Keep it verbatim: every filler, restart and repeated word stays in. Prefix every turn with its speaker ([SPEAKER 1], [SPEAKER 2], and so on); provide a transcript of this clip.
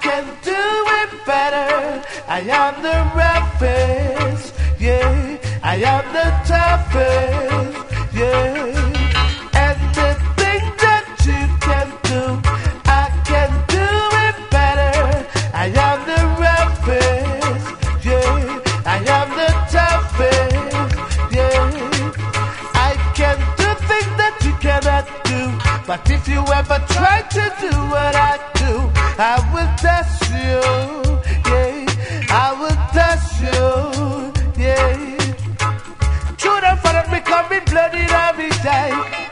[SPEAKER 1] can do it better. I am the roughest, yeah. I am the toughest, yeah. And the thing that you can do, I can do it better. I am the roughest, yeah. I am the toughest, yeah. I can do things that you cannot do. But if you ever try to do what I do, I will test you, yeah. I will test you, yeah. Children follow me, coming bloody every day.